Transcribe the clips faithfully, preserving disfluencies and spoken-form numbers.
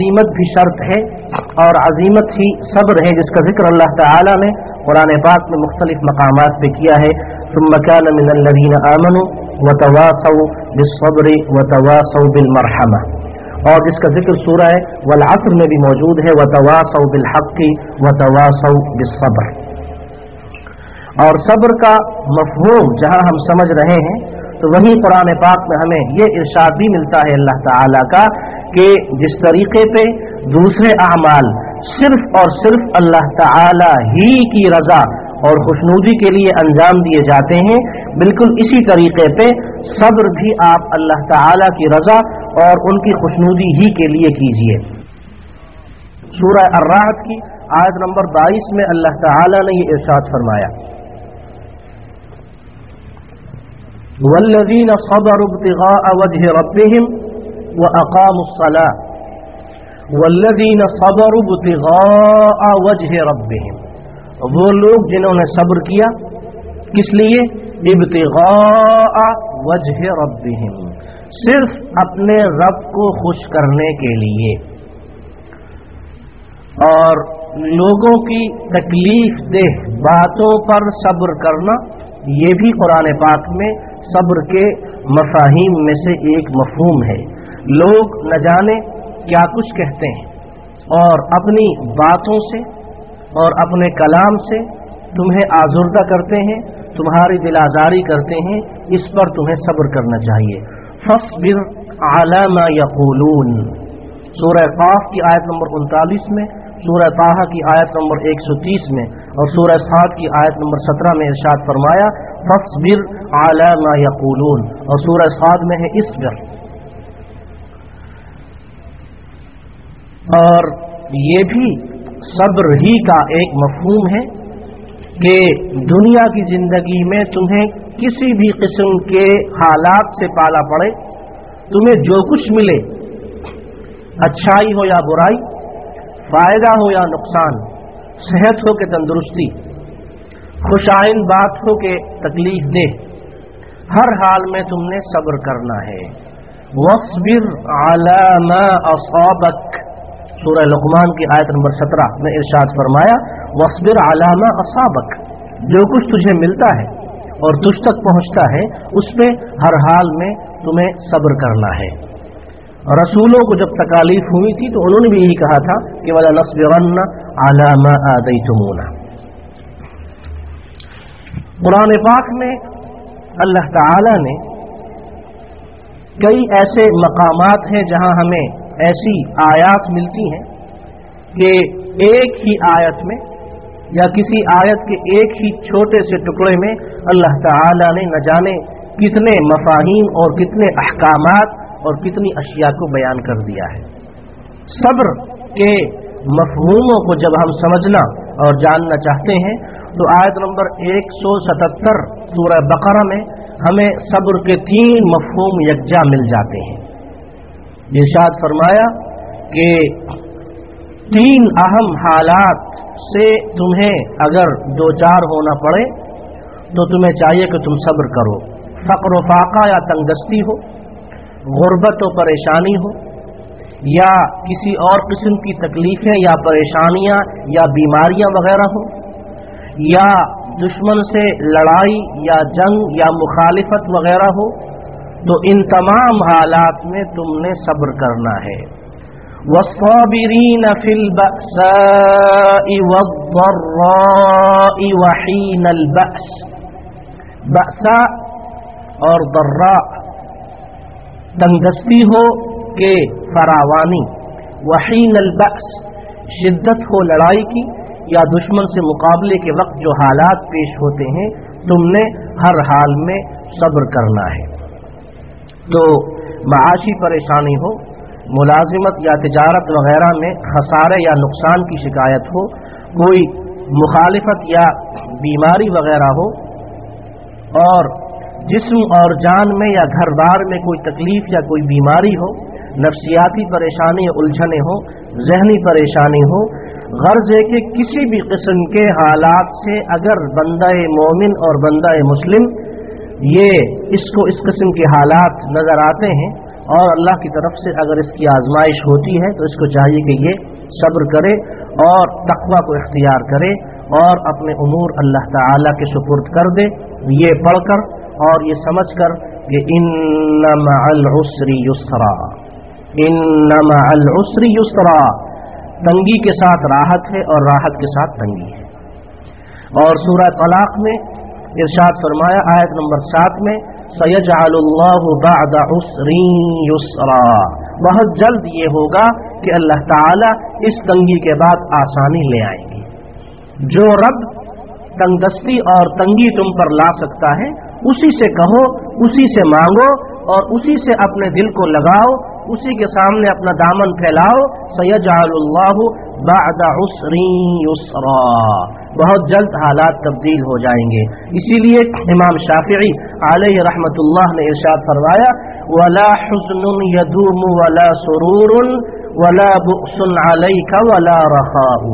عظیمت بھی شرط ہے اور عظیمت ہی صبر ہے، جس کا ذکر اللہ تعالی نے قرآن پاک میں مختلف مقامات پہ کیا ہے۔ ثم كان من الذين آمنوا وتواصوا بالصبر وتواصوا بالمرحمة، اور جس کا ذکر سورہ والعصر میں بھی موجود ہے، وتواصوا بالحق وتواصوا بالصبر۔ اور صبر کا مفہوم جہاں ہم سمجھ رہے ہیں تو وہیں قرآن پاک میں ہمیں یہ ارشاد بھی ملتا ہے اللہ تعالیٰ کا کہ جس طریقے پہ دوسرے اعمال صرف اور صرف اللہ تعالی ہی کی رضا اور خوشنودی کے لیے انجام دیے جاتے ہیں، بالکل اسی طریقے پہ صبر بھی آپ اللہ تعالی کی رضا اور ان کی خوشنودی ہی کے لیے کیجیے۔ سورہ الرعد کی آیت نمبر بائیس میں اللہ تعالی نے یہ ارشاد فرمایا، والذین صبروا ابتغاء وجہ ربهم وَأَقَامُوا الصَّلَاةَ وَالَّذِينَ صَبَرُوا ابْتِغَاءَ وَجْهِ رَبِّهِمْ، وہ لوگ جنہوں نے صبر کیا کس لیے؟ ابتغاء وجہ ربهم، صرف اپنے رب کو خوش کرنے کے لیے۔ اور لوگوں کی تکلیف دہ باتوں پر صبر کرنا یہ بھی قرآن پاک میں صبر کے مفاہیم میں سے ایک مفہوم ہے۔ لوگ نہ جانے کیا کچھ کہتے ہیں اور اپنی باتوں سے اور اپنے کلام سے تمہیں آزردہ کرتے ہیں، تمہاری دل آزاری کرتے ہیں، اس پر تمہیں صبر کرنا چاہیے۔ فاصبر علی ما یقولون، سورہ قاف کی آیت نمبر انتالیس میں، سورہ طٰہٰ کی آیت نمبر ایک سو تیس میں اور سورہ صاد کی آیت نمبر سترہ میں ارشاد فرمایا فاصبر علی ما یقولون، اور سورہ صاد میں ہے اصبر۔ اور یہ بھی صبر ہی کا ایک مفہوم ہے کہ دنیا کی زندگی میں تمہیں کسی بھی قسم کے حالات سے پالا پڑے، تمہیں جو کچھ ملے، اچھائی ہو یا برائی، فائدہ ہو یا نقصان، صحت ہو کہ تندرستی، خوشائند بات ہو کہ تکلیف دے، ہر حال میں تم نے صبر کرنا ہے۔ وَاصْبِرْ عَلَى مَا أَصَابَكَ، سورہ لقمان کی آیت نمبر سترہ میں ارشاد فرمایا وَاصْبِرْ عَلَى مَا أَصَابَكَ، جو کچھ تجھے ملتا ہے اور تجھ تک پہنچتا ہے اس پہ ہر حال میں تمہیں صبر کرنا ہے۔ رسولوں کو جب تکالیف ہوئی تھی تو انہوں نے بھی یہی کہا تھا کہ وَلَنَصْبِرَنَّ عَلَى مَا آذَيْتُمُونَا۔ قرآن پاک میں اللہ تعالی نے کئی ایسے مقامات ہیں جہاں ہمیں ایسی آیات ملتی ہیں کہ ایک ہی آیت میں یا کسی آیت کے ایک ہی چھوٹے سے ٹکڑے میں اللہ تعالی نے نہ جانے کتنے مفاہیم اور کتنے احکامات اور کتنی اشیاء کو بیان کر دیا ہے۔ صبر کے مفہوموں کو جب ہم سمجھنا اور جاننا چاہتے ہیں تو آیت نمبر ایک سو ستتر سورہ بقرہ میں ہمیں صبر کے تین مفہوم یکجا مل جاتے ہیں۔ ارشاد فرمایا کہ تین اہم حالات سے تمہیں اگر دو چار ہونا پڑے تو تمہیں چاہیے کہ تم صبر کرو، فقر و فاقہ یا تنگدستی ہو، غربت و پریشانی ہو، یا کسی اور قسم کی تکلیفیں یا پریشانیاں یا بیماریاں وغیرہ ہو، یا دشمن سے لڑائی یا جنگ یا مخالفت وغیرہ ہو، تو ان تمام حالات میں تم نے صبر کرنا ہے۔ وَالصَّابِرِينَ فِي الْبَأْسَاءِ وَالضَّرَّاءِ وَحِينَ الْبَأْسِ، بأساء اور ضراء، تنگدستی ہو کہ فراوانی، وحین البأس، شدت ہو لڑائی کی یا دشمن سے مقابلے کے وقت جو حالات پیش ہوتے ہیں تم نے ہر حال میں صبر کرنا ہے۔ تو معاشی پریشانی ہو، ملازمت یا تجارت وغیرہ میں خسارے یا نقصان کی شکایت ہو، کوئی مخالفت یا بیماری وغیرہ ہو، اور جسم اور جان میں یا گھر بار میں کوئی تکلیف یا کوئی بیماری ہو، نفسیاتی پریشانی یا الجھنیں ہو، ذہنی پریشانی ہو، غرض ہے کہ کسی بھی قسم کے حالات سے اگر بندہ مومن اور بندہ مسلم یہ اس کو اس قسم کے حالات نظر آتے ہیں اور اللہ کی طرف سے اگر اس کی آزمائش ہوتی ہے تو اس کو چاہیے کہ یہ صبر کرے اور تقوی کو اختیار کرے اور اپنے امور اللہ تعالی کے سپرد کر دے، یہ پڑھ کر اور یہ سمجھ کر کہ ان مع العسر یسرا، ان مع العسر یسرا، تنگی کے ساتھ راحت ہے اور راحت کے ساتھ تنگی ہے۔ اور سورہ طلاق میں ارشاد فرمایا آیت نمبر سات میں سَيَجْعَلُ اللَّهُ بَعْدَ عُسْرٍ يُسْرًا، بہت جلد یہ ہوگا کہ اللہ تعالی اس تنگی کے بعد آسانی لے آئیں گے۔ جو رب تنگ دستی اور تنگی تم پر لا سکتا ہے اسی سے کہو، اسی سے مانگو اور اسی سے اپنے دل کو لگاؤ، اسی کے سامنے اپنا دامن پھیلاؤ۔ سَيَجْعَلُ اللَّهُ بَعْدَ عُسْرٍ يُسْرًا، بہت جلد حالات تبدیل ہو جائیں گے۔ اسی لیے امام شافعی علیہ رحمۃ اللہ نے ارشاد فرمایا وَلَا حُزْنٌ يَدُومُ وَلَا سُرُورٌ وَلَا بُؤْسٌ عَلَيْكَ وَلَا رَخَاءٌ،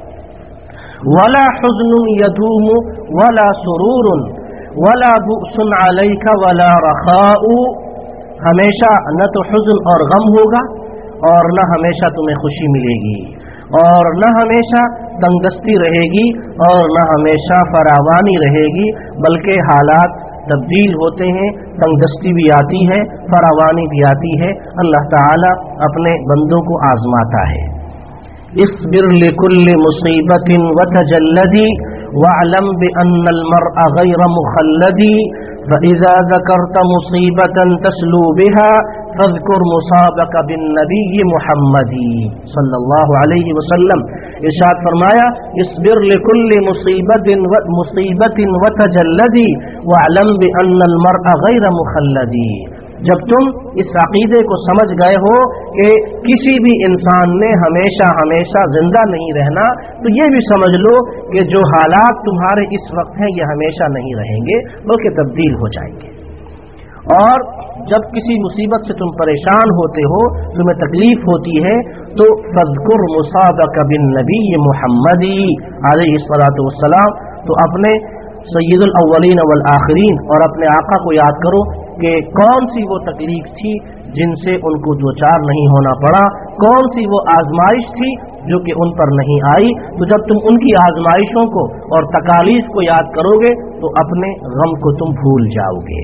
وَلَا حُزْنٌ يَدُومُ وَلَا سُرُورٌ وَلَا بُؤْسٌ عَلَيْكَ وَلَا رَخَاءٌ، ہمیشہ نہ تو حزن اور غم ہوگا اور نہ ہمیشہ تمہیں خوشی ملے گی، اور نہ ہمیشہ تنگدستی رہے گی اور نہ ہمیشہ فراوانی رہے گی، بلکہ حالات تبدیل ہوتے ہیں، تنگدستی بھی آتی ہے، فراوانی بھی آتی ہے۔ اللہ تعالی اپنے بندوں کو آزماتا ہے۔ اصبر لكل مصیبت وتجلدی واعلم بأن المرء غیر مخلدی فإذا ذكرت مصیبة تسلو بها فاذكر مصابك بالنبی محمد صلی اللہ علیہ وسلم، ارشاد فرمایا اصبر لكل مصیبت مصیبت وتجلدی واعلم بأن المرء غیر مخلدی، جب تم اس عقیدے کو سمجھ گئے ہو کہ کسی بھی انسان نے ہمیشہ ہمیشہ زندہ نہیں رہنا، تو یہ بھی سمجھ لو کہ جو حالات تمہارے اس وقت ہیں یہ ہمیشہ نہیں رہیں گے بلکہ تبدیل ہو جائیں گے۔ اور جب کسی مصیبت سے تم پریشان ہوتے ہو، تمہیں تکلیف ہوتی ہے، تو فذکر مصابک بالنبی محمد علیہ الصلاۃ والسلام، تو اپنے سید الاولین والآخرین اور اپنے آقا کو یاد کرو کہ کون سی وہ تکلیف تھی جن سے ان کو دوچار نہیں ہونا پڑا، کون سی وہ آزمائش تھی جو کہ ان پر نہیں آئی۔ تو جب تم ان کی آزمائشوں کو اور تکالیف کو یاد کرو گے تو اپنے غم کو تم بھول جاؤ گے۔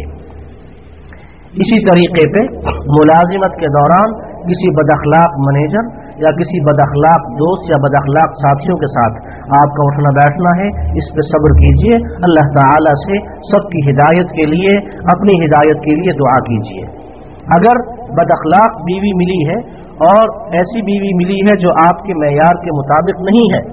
اسی طریقے پہ ملازمت کے دوران کسی بد اخلاق منیجر یا کسی بد اخلاق دوست یا بد اخلاق ساتھیوں کے ساتھ آپ کا اٹھنا بیٹھنا ہے، اس پہ صبر کیجئے، اللہ تعالی سے سب کی ہدایت کے لیے، اپنی ہدایت کے لیے دعا کیجئے۔ اگر بد اخلاق بیوی ملی ہے اور ایسی بیوی ملی ہے جو آپ کے معیار کے مطابق نہیں ہے،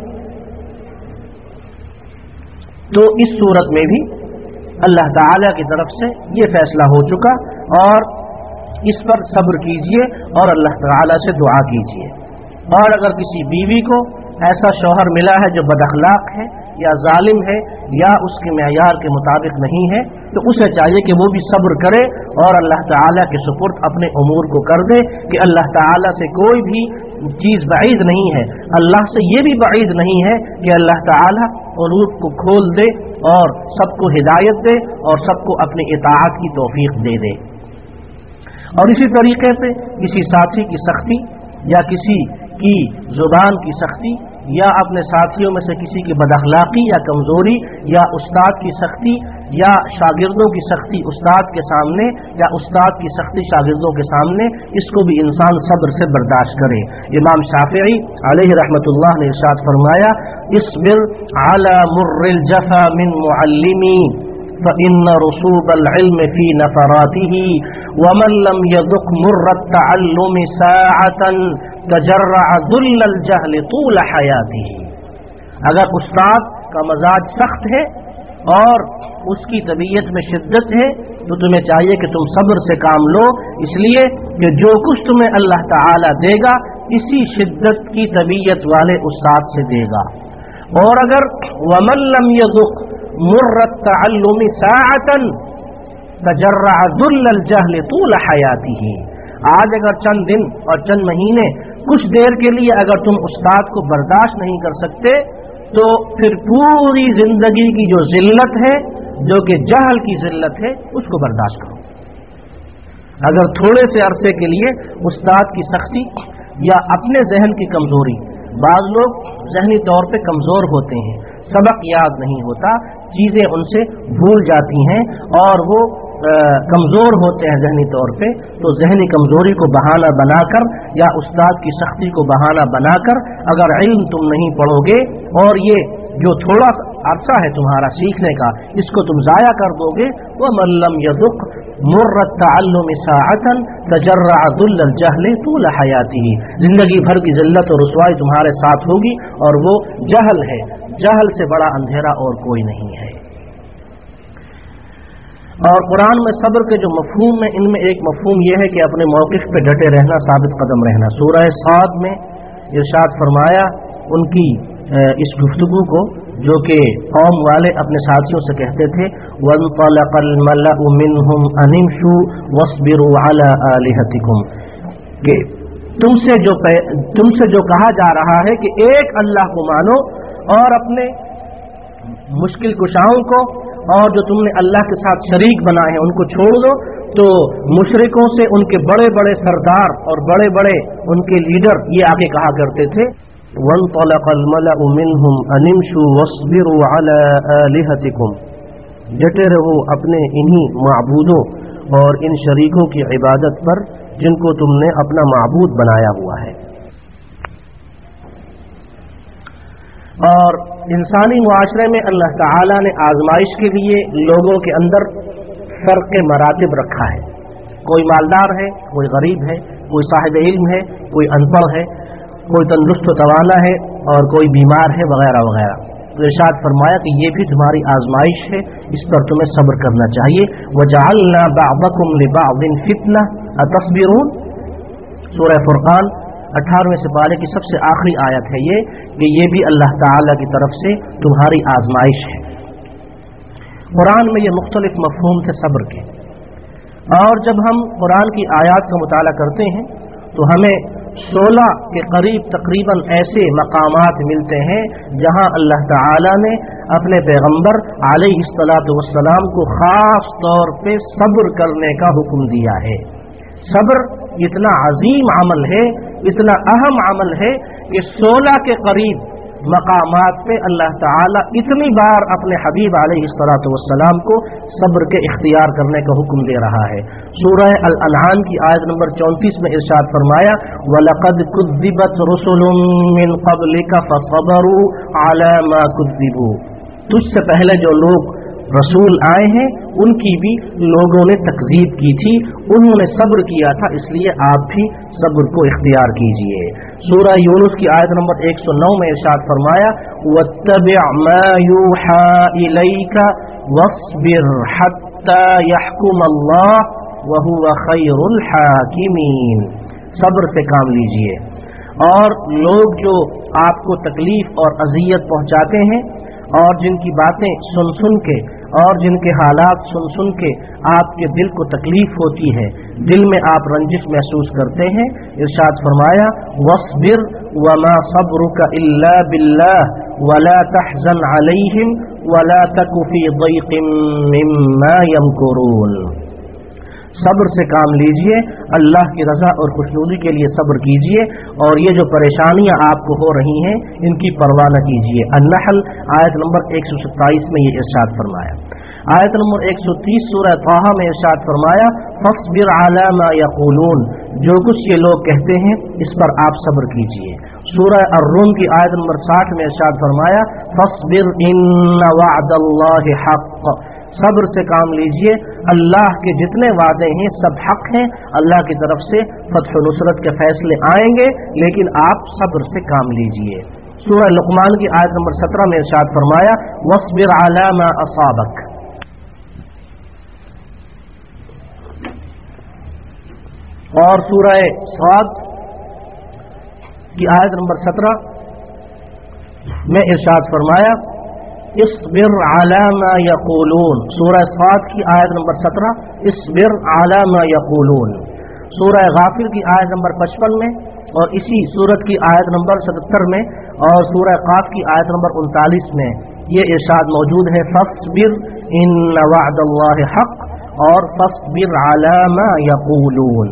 تو اس صورت میں بھی اللہ تعالی کی طرف سے یہ فیصلہ ہو چکا اور اس پر صبر کیجئے اور اللہ تعالی سے دعا کیجئے۔ اور اگر کسی بیوی کو ایسا شوہر ملا ہے جو بد اخلاق ہے یا ظالم ہے یا اس کے معیار کے مطابق نہیں ہے، تو اسے چاہیے کہ وہ بھی صبر کرے اور اللہ تعالیٰ کے سپرد اپنے امور کو کر دے کہ اللہ تعالیٰ سے کوئی بھی چیز بعید نہیں ہے، اللہ سے یہ بھی بعید نہیں ہے کہ اللہ تعالیٰ قلوب کو کھول دے اور سب کو ہدایت دے اور سب کو اپنی اطاعت کی توفیق دے دے۔ اور اسی طریقے سے کسی ساتھی کی سختی یا کسی کی زبان کی سختی یا اپنے ساتھیوں میں سے کسی کی بد اخلاقی یا کمزوری یا استاد کی سختی یا شاگردوں کی سختی استاد کے سامنے یا استاد کی سختی شاگردوں کے سامنے، اس کو بھی انسان صبر سے برداشت کرے۔ امام شافعی علیہ رحمۃ اللہ نے ارشاد فرمایا اصبر علی مر الجفا من معلمی فإن رسوب العلم في نفراته ومن لم يذق مر التعلم ساعة تجرع ذل الجهل طول حياته، اگر استاد کا مزاج سخت ہے اور اس کی طبیعت میں شدت ہے تو تمہیں چاہیے کہ تم صبر سے کام لو، اس لیے کہ جو کچھ تمہیں اللہ تعالی دے گا اسی شدت کی طبیعت والے استاد سے دے گا۔ اور اگر ومن لم يذق مر التعلم ساعة تجرع ذل الجهل طول حياته، آج اگر چند دن اور چند مہینے کچھ دیر کے لیے اگر تم استاد کو برداشت نہیں کر سکتے تو پھر پوری زندگی کی جو ذلت ہے جو کہ جہل کی ذلت ہے اس کو برداشت کرو۔ अगर थोड़े से अरसे के लिए उस्ताद की सख्ती या अपने जहन की कमजोरी, बाज लोग जहनी तौर पे कमजोर होते हैं, सबक याद नहीं होता, चीजें उनसे भूल जाती हैं और वो आ, कमजोर होते हैं जहनी तौर पे, तो जहनी कमजोरी को बहाना बनाकर या उस्ताद की सख्ती को बहाना बनाकर अगर इल्म तुम नहीं पढ़ोगे और ये जो थोड़ा अरसा है तुम्हारा सीखने का, इसको तुम जाया कर दोगे, वमन लम यदुक मुर्रत तअल्लुम साअतन तजर्रा दुल्ल जहल तूल हयातिही, जिंदगी भर की जिल्लत और रुसवाई तुम्हारे साथ होगी और वो जहल है, जहल से बड़ा अंधेरा और कोई नहीं है। और कुरान में सब्र के जो मफहूम है, इनमें एक मफहूम यह है कि अपने मौक़िफ़ पे डटे रहना, साबित कदम रहना। सूरह साद में इरशाद फरमाया उनकी इस गुफ्तगू को जो कि कौम वाले अपने साथियों से कहते थे, वंतलक़ल मलअु मिनहुम अनिमशू वस्बिरू अला आलिहतिकुम, कि तुमसे जो तुमसे जो कहा जा रहा है कि एक अल्लाह को मानो और अपने मुश्किल कुशाओं को और जो तुमने अल्लाह के साथ शरीक बनाए हैं उनको छोड़ दो, तो मुशरिकों से उनके बड़े बड़े सरदार और बड़े बड़े उनके लीडर ये आगे कहा करते थे, वंतलक़ल मलअु मिनहुम अनिमशू वस्बिरू अला आलिहतिकुम, डटे रहो अपने इन्हीं माबूदों और इन शरीकों की इबादत पर जिनको तुमने अपना माबूद बनाया हुआ है। और इंसानी मुआशरे में अल्लाह ताला ने आजमाइश के लिए लोगों के अंदर फर्क मरातिब रखा है, कोई मालदार है, कोई गरीब है, कोई साहिब इल्म है, कोई अनपढ़ है, कोई तंदुरुस्त तवाना है और कोई बीमार है, वगैरह वगैरह। तो इरशाद फरमाया कि ये भी तुम्हारी आजमाइश है, इस पर तुम्हें सब्र करना चाहिए। वजअलना बअदकुम लिबअदिन फितना अतस्बिरून, सूरह फुरकान अठारहवें से पारे की सबसे आखिरी आयत है ये, कि ये भी अल्लाह ताला की तरफ से तुम्हारी आजमाइश है। कुरान में ये मुख्तलिफ मफहूम थे सब्र के, और जब हम कुरान की आयत का मुताला करते हैं तो हमें सोलह के करीब तकरीबन ऐसे मकामात मिलते हैं जहां अल्लाह ताला ने अपने पैगंबर अलैहिस्सलातु वस्सलाम को खास तौर पे सब्र करने का हुक्म दिया है। सब्र इतना अजीम अमल है, इतना अहम अमल है कि सोलह के करीब मकामात पे अल्लाह ताला इतनी बार अपने हबीब अलैहिस्सलातु वस्सलाम को सब्र के इख्तियार करने का हुक्म दे रहा है। सूरह अल-अनआम की आयत नंबर चौंतीस में इरशाद फरमाया, वलक़द कुज़्ज़िबत रुसुलुम मिन क़ब्लिका फ़सबरू अला मा कुज़्ज़िबू, तुझसे पहले जो लोग रसूल आए हैं उनकी भी लोगों ने तकज़ीब की थी, उन्होंने सब्र किया था, इसलिए आप भी सब्र को इख्तियार कीजिए। सूरह यूनुस की आयत नंबर एक सौ नौ में इरशाद फरमाया, वत्तबि' मा यूहा इलैका वस्बिर हत्ता यहकुम अल्लाह व हुवा खैरुल हाकिमीन, सब्र से काम लीजिए। और लोग जो आपको तकलीफ और अजियत पहुंचाते हैं और जिनकी बातें सुन सुन के और जिनके हालात सुन सुन के आपके दिल को तकलीफ होती है, दिल में आप रंजिश महसूस करते हैं, इरशाद फरमाया, वस्बिर वमा सब्रुका इल्ला बिल्लाह वला तहज़न अलैहिम वला तकु फी दैक़िम मिम्मा यमकुरून, सब्र से काम लीजिए, अल्लाह की रज़ा और खुशनुदी के लिए सब्र कीजिए और ये जो परेशानियां आपको हो रही हैं इनकी परवाह न कीजिए। अन-नहल आयत नंबर एक सौ सत्ताईस में ये इरशाद फरमाया। आयत नंबर एक सौ तीस सूरह ताहा में इरशाद फरमाया, फस्बिर अला मा यक़ूलून, जो कुछ ये लोग कहते हैं इस पर आप सब्र कीजिए। सूरह ar-rum की आयत नंबर साठ में इरशाद फरमाया, फस्बिर इन्ना वअदल्लाहि हक़्क़, सब्र से काम लीजिए, अल्लाह के जितने वादे हैं सब हक हैं, अल्लाह की तरफ से फतह नुसरत के फैसले आएंगे, लेकिन आप सब्र से काम लीजिए। सूरह लुक़मान की आयत नंबर सत्रह में इरशाद फरमाया, वस्बिर अला मा असाबक, और सूरह साद की आयत नंबर सत्रह में इरशाद फरमाया, इस्बिर अला मा यक़ूलून, सूरह साद की आयत नंबर सत्रह, इस्बिर अला मा यक़ूलून। सूरह गाफिर की आयत नंबर पचपन में और इसी सूरत की आयत नंबर सतहत्तर में और सूरह क़ाफ की आयत नंबर उनतालीस में ये इरशाद मौजूद है, फस्बिर इन्ना वअदल्लाहि हक़्क़ اور فاصبر علی ما یقولون۔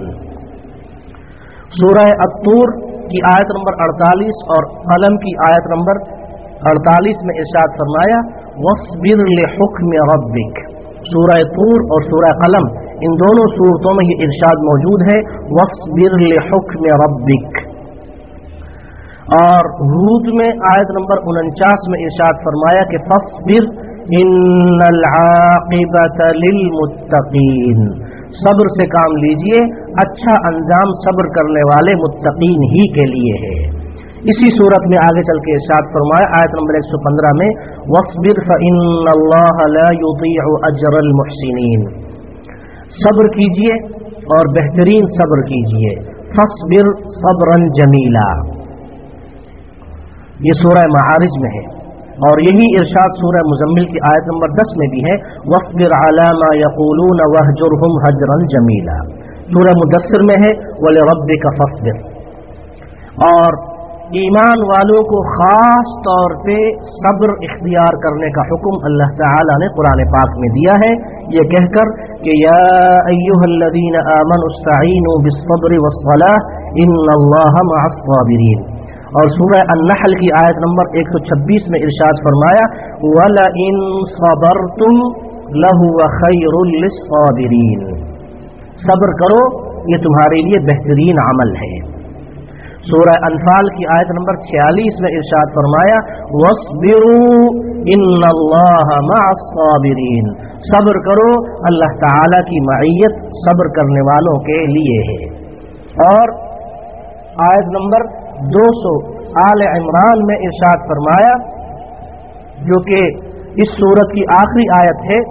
سورہ الطور کی آیت نمبر اڑتالیس اور قلم کی آیت نمبر اڑتالیس میں ارشاد فرمایا وَاصْبِرْ لِحُكْمِ رَبِّكَ۔ سورہ طور اور سورہ قلم ان دونوں صورتوں میں یہ ارشاد موجود ہے وَاصْبِرْ لِحُكْمِ رَبِّكَ۔ اور ہود میں آیت نمبر انچاس میں ارشاد فرمایا کہ فَاصْبِرْ إِنَّ الْعَاقِبَةَ لِلْمُتَّقِينَ۔ صبر سے کام لیجئے، اچھا انجام صبر کرنے والے متقین ہی کے لیے ہے۔ اسی صورت میں آگے چل کے ارشاد فرمایا آیت نمبر ایک سو پندرہ میں وَاصْبِرْ فَإِنَّ اللَّهَ لَا يُضِيعُ أَجْرَ الْمُحْسِنِينَ۔ صبر کیجئے اور بہترین صبر کیجئے، فَاصْبِرْ صَبْرًا جَمِيلًا۔ یہ سورہ معارج میں ہے، اور یہی ارشاد سورہ مزمل کی آیت نمبر دس میں بھی ہے وَاصْبِرْ عَلَى مَا يَقُولُونَ وَاهْجُرْهُمْ هَجْرًا جَمِيلًا۔ سورہ مدثر میں ہے وَلِرَبِّكَ فَاصْبِرْ۔ اور ایمان والوں کو خاص طور پہ صبر اختیار کرنے کا حکم اللہ تعالی نے قرآن پاک میں دیا ہے، یہ کہہ کر کہ یا ایھا الذین آمنوا استعینوا بالصبر والصلاۃ ان اللہ مع الصابرین۔ اور سورہ النحل کی آیت نمبر ایک سو چھبیس میں ارشاد فرمایا وَلَئِن صَبَرْتُمْ لَهُوَ خَيْرٌ لِلصَّابِرِينَ۔ صبر کرو، یہ تمہارے لیے بہترین عمل ہے۔ سورہ انفال کی آیت نمبر چھیالیس میں ارشاد فرمایا وَاصْبِرُوا إِنَّ اللَّهَ مَعَ الصَّابِرِينَ۔ صبر کرو، اللہ تعالی کی معیت صبر کرنے والوں کے لیے ہے۔ اور آیت نمبر دو سو آل عمران میں ارشاد فرمایا جو کہ اس سورت کی آخری آیت ہے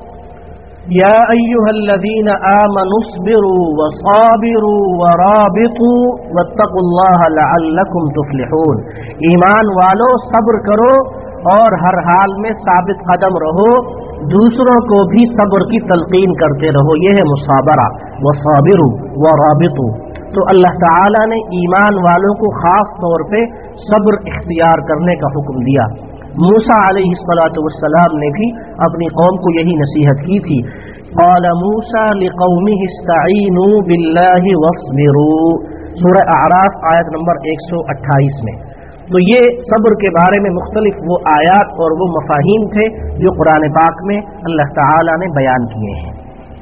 یا ایھا الذین آمنوا اصبروا وصابروا ورابطوا واتقوا اللہ لعلکم تفلحون۔ ایمان والو صبر کرو اور ہر حال میں ثابت قدم رہو، دوسروں کو بھی صبر کی تلقین کرتے رہو، یہ ہے مصابرہ، وصابروا ورابطوا۔ تو اللہ تعالی نے ایمان والوں کو خاص طور پہ صبر اختیار کرنے کا حکم دیا۔ موسیٰ علیہ الصلاۃ والسلام نے بھی اپنی قوم کو یہی نصیحت کی تھی قال موسیٰ لقومہ استعینوا باللہ واصبروا، سورہ اعراف آیت نمبر ایک سو اٹھائیس میں۔ تو یہ صبر کے بارے میں مختلف وہ آیات اور وہ مفاہیم تھے جو قرآن پاک میں اللہ تعالی نے بیان کیے ہیں۔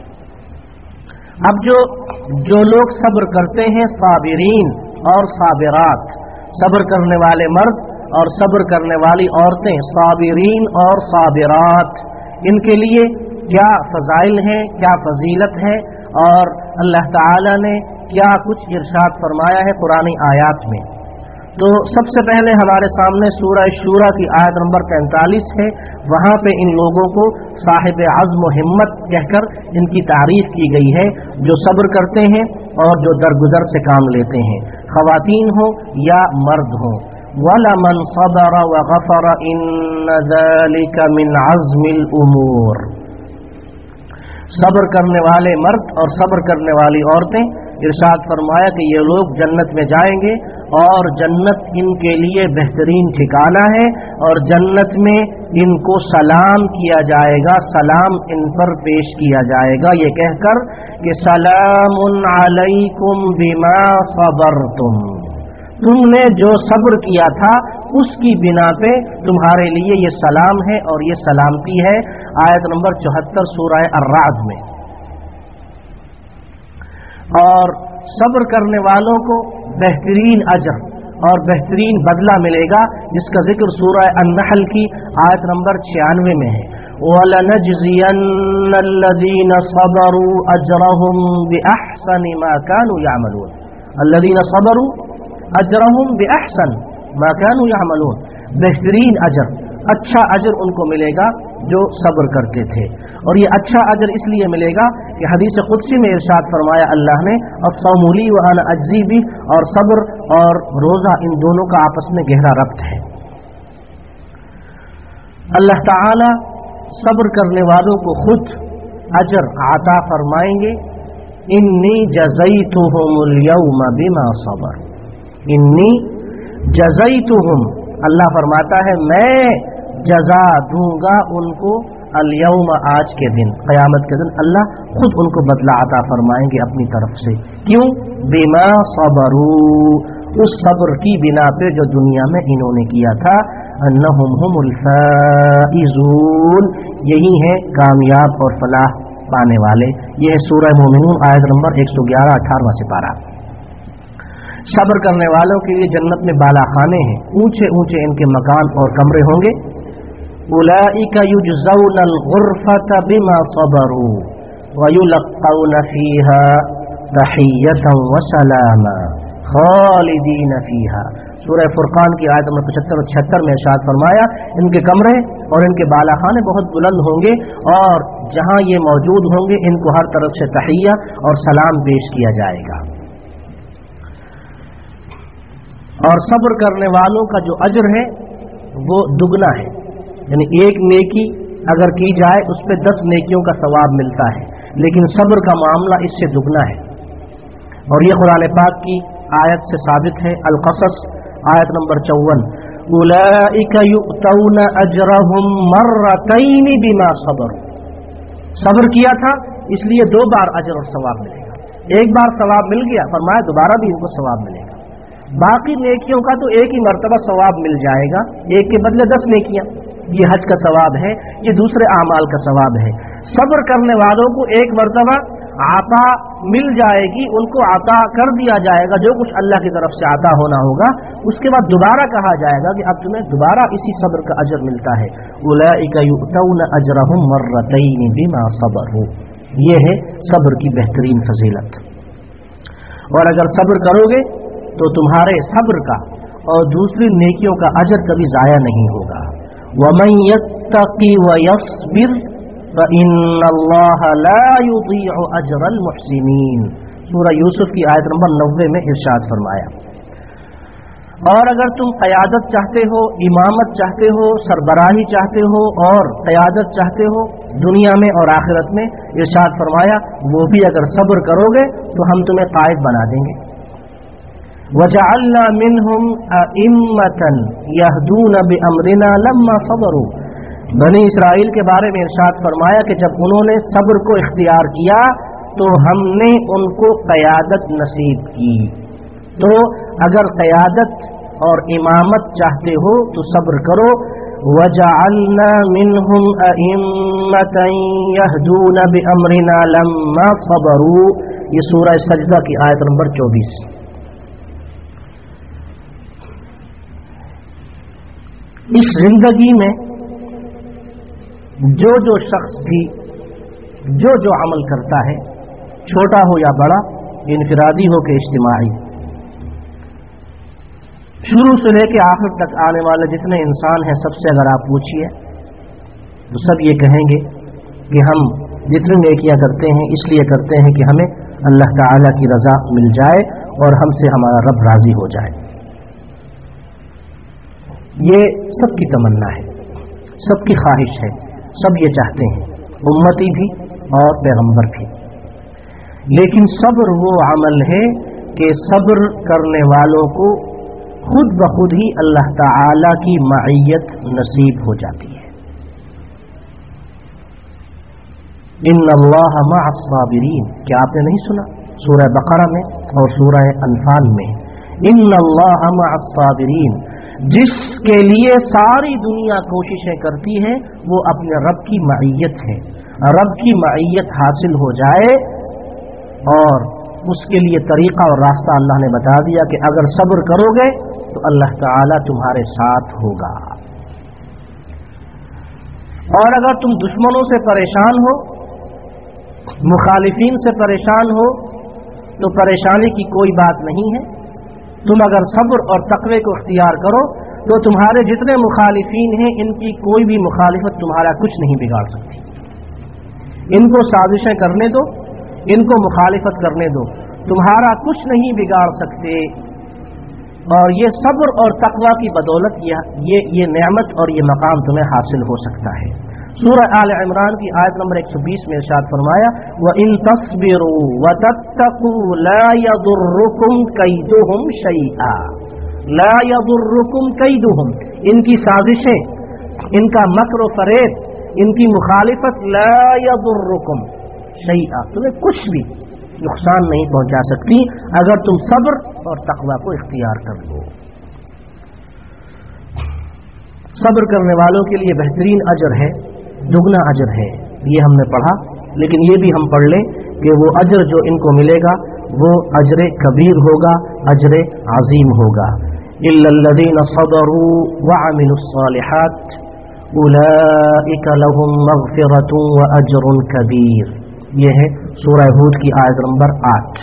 اب جو جو لوگ صبر کرتے ہیں صابرین اور صابرات، صبر کرنے والے مرد اور صبر کرنے والی عورتیں، صابرین اور صابرات، ان کے لیے کیا فضائل ہیں، کیا فضیلت ہے، اور اللہ تعالی نے کیا کچھ ارشاد فرمایا ہے قرآن آیات میں۔ تو سب سے پہلے ہمارے سامنے سورہ شورى کی آیت نمبر پینتالیس ہے، وہاں پہ ان لوگوں کو صاحب عزم و ہمت کہہ کر ان کی تعریف کی گئی ہے جو صبر کرتے ہیں اور جو درگزر سے کام لیتے ہیں، خواتین ہوں یا مرد ہوں۔ وَلَمَنْ صَبَرَ وَغَفَرَ إِنَّ ذَلِكَ مِنْ عَزْمِ الْأُمُورِ۔ صبر کرنے والے مرد اور صبر کرنے والی عورتیں، ارشاد فرمایا کہ یہ لوگ جنت میں جائیں گے اور جنت ان کے لیے بہترین ٹھکانہ ہے، اور جنت میں ان کو سلام کیا جائے گا، سلام ان پر پیش کیا جائے گا یہ کہہ کر کہ سلام علیکم بما صبرتم، تم نے جو صبر کیا تھا اس کی بنا پہ تمہارے لیے یہ سلام ہے اور یہ سلامتی ہے۔ آیت نمبر چوہتر سورہ الرعد میں۔ اور صبر کرنے والوں کو بہترین اجر اور بہترین بدلہ ملے گا، جس کا ذکر سورہ النحل کی آیت نمبر چھیانوے میں ہے۔ وَلَنَجْزِيَنَّ الَّذِينَ صَبَرُوا أَجْرَهُمْ بِأَحْسَنِ مَا كَانُوا يَعْمَلُونَ الَّذِينَ صَبَرُوا أَجْرَهُمْ بِأَحْسَنِ مَا كَانُوا يَعْمَلُونَ، بہترین اجر، اچھا اجر ان کو ملے گا جو صبر کرتے تھے۔ اور یہ اچھا اجر اس لیے ملے گا کہ حدیث قدسی میں ارشاد فرمایا اللہ نے الصوم لی وانا اجزی بہ، اور صبر اور روزہ ان دونوں کا آپس میں گہرا ربط ہے۔ اللہ تعالی صبر کرنے والوں کو خود اجر عطا فرمائیں گے۔ انی جزیتہم اليوم بما صبر، انی جزیتہم، اللہ فرماتا ہے میں جزا دوں گا ان کو अल-यौम, आज के दिन, क़यामत के दिन अल्लाह खुद उनको बदला अता फरमाएंगे अपनी तरफ से। क्यों? बिमा सबरू, उस सब्र की बिना पे जो दुनिया में इन्होंने किया था। अन्नहुम हुमुल फाइजून, यही है कामयाब और फलाह पाने वाले। यह है सूरह मोमिनून आयत नंबर एक सौ ग्यारह अठारहवां सिपारा। सब्र करने वालों के लिए जन्नत में बाला खाने हैं, ऊंचे ऊंचे इनके मकान और कमरे होंगे। उलाइका युजज़ौनल गुरफता बिमा सबरू व युलक़ौना फीहा तहियतन व सलामा खालिदीन फीहा। सूरह फुरकान की आयत नंबर पचहत्तर और छिहत्तर में इरशाद फरमाया, इनके कमरे और इनके बालाखाने बहुत बुलंद होंगे और जहां ये मौजूद होंगे इनको हर तरफ से तहिया और सलाम पेश किया जाएगा। और सब्र करने वालों का जो अजर है वो दुगना है, यानी एक नेकी अगर की जाए उस पर दस नेकियों का सवाब मिलता है, लेकिन सब्र का मामला इससे दुगना है। और ये कुरान पाक की आयत से साबित है। अल-क़सस आयत नंबर चौवन, उलाइका युअतौना अजरहुम मर्रतैन बिमा सबर, सब्र किया था इसलिए दो बार अजर और सवाब मिलेगा। एक बार सवाब मिल गया, फरमाया दोबारा भी इनको सवाब मिलेगा। बाकी नेकियों का तो एक ही मर्तबा सवाब मिल जाएगा, एक के बदले दस नेकियां। ये हज का सवाब है, ये दूसरे आमाल का सवाब है। सब्र करने वालों को एक मर्तबा आता मिल जाएगी, उनको आता कर दिया जाएगा जो कुछ अल्लाह की तरफ से आता होना होगा। उसके बाद दोबारा कहा जाएगा कि अब तुम्हें दोबारा इसी सब्र का अजर मिलता है। उलाइका युअतौना अजरहुम मर्रतैन बिमा सबरू, ये है सब्र की बेहतरीन फजीलत। और अगर सब्र करोगे तो तुम्हारे सब्र का और दूसरी नेकियों का अजर कभी जाया नहीं होगा। वमन यत्तकी व यस्बिर फइन्नल्लाहा ला युदीउ अजरल मुहसिनीन, सूरह यूसुफ की आयत नंबर नब्बे में इरशाद फरमाया। और अगर तुम क़यादत चाहते हो, इमामत चाहते हो, सरबराही चाहते हो और क़यादत चाहते हो दुनिया में और आखिरत में, इरशाद फरमाया वो भी अगर सब्र करोगे तो हम तुम्हें कायद बना देंगे। वजअलना मिनहुम अइम्मतन यहदून बिअमरिना लम्मा सबरू, बनी इसराइल के बारे में इरशाद फरमाया कि जब उन्होंने सब्र को इख्तियार किया तो हमने उनको क़यादत नसीब की। तो अगर क़यादत और इमामत चाहते हो तो सब्र करो। वजअलना मिनहुम अइम्मतन यहदून बिअमरिना लम्मा सबरू, ये सूरह सजदा की आयत नंबर चौबीस। इस जिंदगी में जो जो शख्स भी जो जो अमल करता है, छोटा हो या बड़ा, इनफरादी हो के इज्तिमाई, शुरू से लेकर आखिर तक आने वाले जितने इंसान हैं सबसे अगर आप पूछिए तो सब ये कहेंगे कि हम जितनी नेकियां करते हैं इसलिए करते हैं कि हमें अल्लाह ताला की रजा मिल जाए और हमसे हमारा रब राजी हो जाए। ये सबकी तमन्ना है, सबकी ख्वाहिश है, सब ये चाहते हैं, उम्मती भी और पैगंबर भी। लेकिन सब्र वो अमल है कि सब्र करने वालों को खुद ब खुद ही अल्लाह ताला की मईयत नसीब हो जाती है। इन्नल्लाह मअस साबिरीन, क्या आपने नहीं सुना सूरह बकरा में और सूरह अनफाल में? इन्नल्लाह मअस साबिरीन, जिसके लिए सारी दुनिया कोशिशें करती है वो अपने रब की मईयत है। रब की मईयत हासिल हो जाए और उसके लिए तरीका और रास्ता अल्लाह ने बता दिया कि अगर सब्र करोगे तो अल्लाह ताला तुम्हारे साथ होगा। और अगर तुम दुश्मनों से परेशान हो, मुखालिफीन से परेशान हो, तो परेशानी की कोई बात नहीं है। तुम अगर सब्र और तक़वे को इख्तियार करो तो तुम्हारे जितने मुखालिफीन हैं इनकी कोई भी मुखालिफत तुम्हारा कुछ नहीं बिगाड़ सकती। इनको साजिशें करने दो, इनको मुखालिफत करने दो, तुम्हारा कुछ नहीं बिगाड़ सकते। और ये सब्र और तक़वा की बदौलत ये ये, ये नेमत और ये मकाम तुम्हें हासिल हो सकता है। सूरह आल इमरान की आयत नंबर एक सौ बीस में इरशाद फरमाया, व इन तस्बिरू व तत्तकू ला यदुर्रुकुम कैदुहुम शैआ, ला यदुर्रुकुम कैदुहुम, इनकी साजिशें, इनका मक्र व फरेब इनकी मुखालिफत ला यदुर्रुकुम शैआ, तुम्हें कुछ भी नुकसान नहीं पहुंचा सकती अगर तुम सब्र और तकवा को इख्तियार कर लो। सब्र करने वालों के लिए बेहतरीन अजर है, दुगना अजर है, ये हमने पढ़ा। लेकिन ये भी हम पढ़ लें कि वो अजर जो इनको मिलेगा वो अजर कबीर होगा, अजर अजीम होगा। इल्लल्लज़ीना सबरू व अमिलुस्सालिहात उलाइका लहुम मग़फ़िरतुन व अजरुन कबीर। ये है सूरह हूद की आयत नंबर आठ।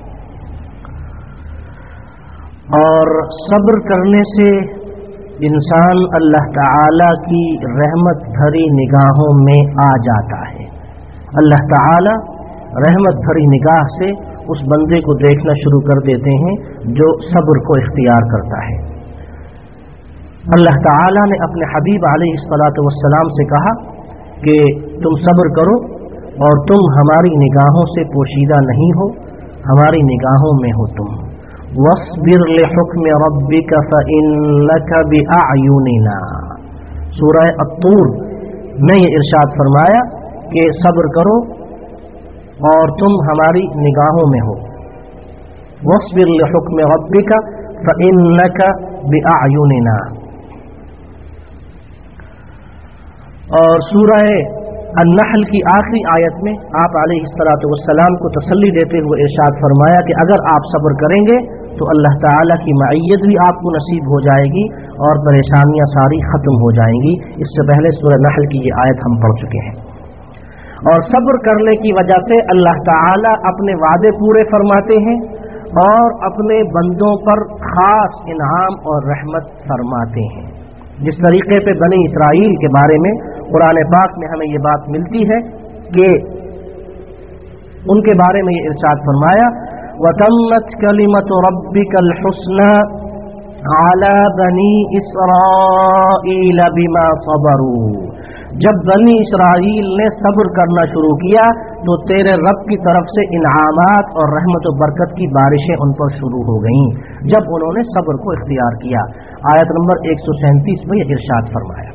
और सब्र करने से इंसान अल्लाह ताला की रहमत भरी निगाहों में आ जाता है। अल्लाह ताला रहमत भरी निगाह से उस बंदे को देखना शुरू कर देते हैं जो सब्र को इख्तियार करता है। अल्लाह ताला ने अपने हबीब अलैहिस्सलातु वस्सलाम से कहा कि तुम सब्र करो और तुम हमारी निगाहों से पोशीदा नहीं हो, हमारी निगाहों में हो तुम। वस्बिर लिहुक्म रब्बिका फइन्नका बिअयुनिना। सूरह अत्तूर में ये इरशाद फरमाया कि सब्र करो और तुम हमारी निगाहों में हो। वस्बिर लिहुक्म रब्बिका फइन्नका बिअयुनिना। और सूरह अन्नहल की आखिरी आयत में आप अलैहिस्सलातु वस्सलाम को तसल्ली देते हुए इरशाद फरमाया कि अगर आप सब्र करेंगे तो अल्लाह ताला की मईयत भी आपको नसीब हो जाएगी और परेशानियां सारी खत्म हो जाएंगी। इससे पहले सूरह नहल की ये आयत हम पढ़ चुके हैं। और सब्र करने की वजह से अल्लाह ताला अपने वादे पूरे फरमाते हैं और अपने बंदों पर खास इनाम और रहमत फरमाते हैं। जिस तरीके पे बनी इसराइल के बारे में कुरान पाक में हमें ये बात मिलती है कि उनके बारे में ये इरशाद फरमाया वतम्मत कलिमतु रब्बिकल हुस्ना अला बनी इसराइल बिमा सबरू। जब बनी इसराइल ने सब्र करना शुरू किया तो तेरे रब की तरफ से इनामात और रहमत और बरकत की बारिशें उन पर शुरू हो गईं जब उन्होंने सब्र को इख्तियार किया। आयत नंबर एक सौ सैंतीस में यह इरशाद फरमाया।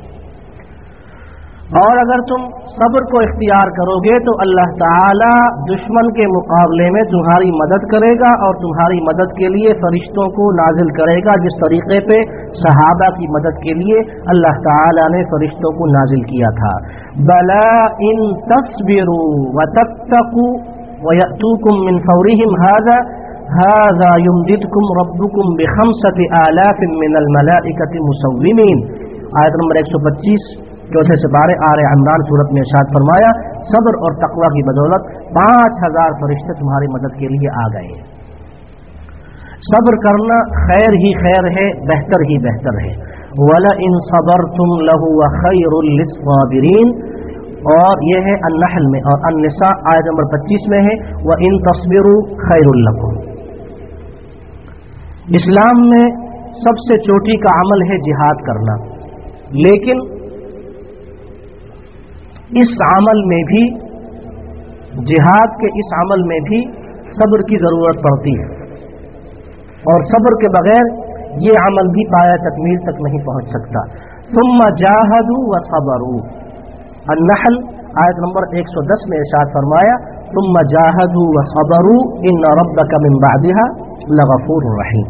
और अगर तुम सब्र को इख्तियार करोगे तो अल्लाह ताला दुश्मन के मुकाबले में तुम्हारी मदद करेगा और तुम्हारी मदद के लिए फरिश्तों को नाजिल करेगा, जिस तरीके पे सहाबा की मदद के लिए अल्लाह ताला ने फरिश्तों को नाजिल किया था। बला इन तस्बिरू व तत्तकू व यअतूकुम मिन फौरिहिम हाज़ा हाज़ा युमदिदकुम रब्बुकुम बिखम्सति आलाफिन मिनल मलाइकति मुसव्विमीन। आयत नंबर एक सौ पच्चीस चौथे से बारह आले इमरान सूरत में इरशाद फरमाया सब्र और तकवा की बदौलत पांच हजार फरिश्ते तुम्हारी मदद के लिए आ गए। सब्र करना खैर ही खैर है, बेहतर ही बेहतर है। वला इन सबरतुम लहु व खैरुल लिस्साबिरीन। और यह है अन्नहल में। और अन्निसा आयत नंबर पच्चीस में है व इन तस्बिरू खैरुल लकुम। इस्लाम में सबसे चोटी का अमल है जिहाद करना, लेकिन इस अमल में भी, जिहाद के इस अमल में भी सब्र की जरूरत पड़ती है और सब्र के बगैर ये अमल भी पाया तकमील तक नहीं पहुंच सकता। सुम्मा जाहदू व सबरू। अन्नहल आयत नंबर एक सौ दस में इरशाद फरमाया सुम्मा जाहदू व सबरू इन्न रब्बका मिन बअदिहा लगफूरुर रहीम।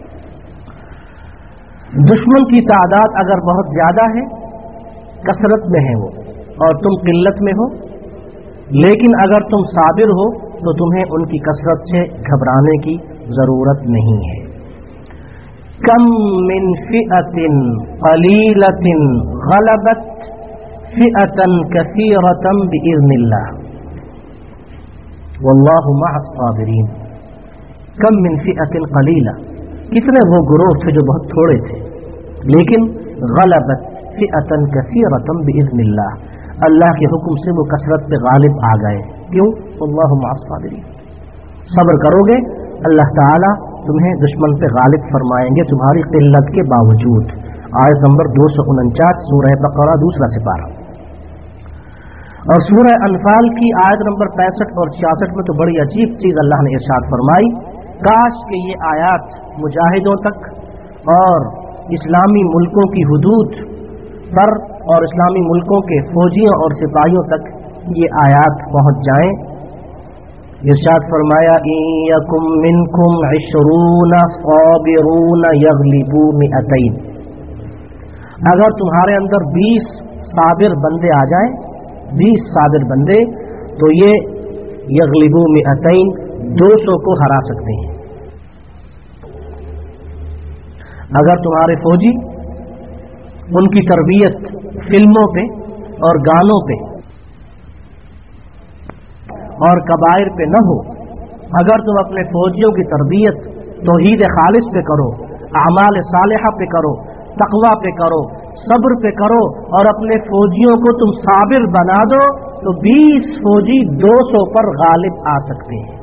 दुश्मन की तादाद अगर बहुत ज्यादा है, कसरत में है वो और तुम किल्लत में हो, लेकिन अगर तुम साबिर हो तो तुम्हें उनकी कसरत से घबराने की जरूरत नहीं है। कम मिन फिअतिन कलीलतिन गलबत फिअतन कसीरतन बिइज़्निल्लाह वल्लाहु मअस साबिरीन। कम मिन फिअतिन कलीला, कितने वो गुरोह थे जो बहुत थोड़े थे, लेकिन गलबत फिअतन कसीरतन बिइज़्निल्लाह, अल्लाह के हुक्म से वो कसरत पे गालिब आ गए। क्यों? अल्लाहु मअस साबिरीन। सब्र करोगे अल्लाह ताला तुम्हें दुश्मन पे गालिब फरमाएंगे तुम्हारी किल्लत के बावजूद। आयत नंबर दो सौ उनचास सूरह बकरा दूसरा सिपारा। और सूरह अनफाल की आयत नंबर पैंसठ और छियासठ में तो बड़ी अजीब चीज अल्लाह ने इरशाद फरमाई। काश के ये आयात मुजाहिदों तक और इस्लामी मुल्कों की हुदूद पर اور اسلامی ملکوں کے فوجیوں اور سپاہیوں تک یہ آیات پہنچ جائیں۔ ارشاد فرمایا ان یکم منکم عشرون صابرون یغلبوا مئتین، اگر تمہارے اندر بیس صابر بندے آ جائیں، بیس صابر بندے، تو یہ یغلبوا مئتین دو سو کو ہرا سکتے ہیں۔ اگر تمہارے فوجی ان کی تربیت فلموں پہ اور گانوں پہ اور کبائر پہ نہ ہو، اگر تم اپنے فوجیوں کی تربیت توحید خالص پہ کرو، اعمال صالحہ پہ کرو، تقوی پہ کرو، صبر پہ کرو، اور اپنے فوجیوں کو تم صابر بنا دو، تو بیس فوجی دو سو پر غالب آ سکتے ہیں۔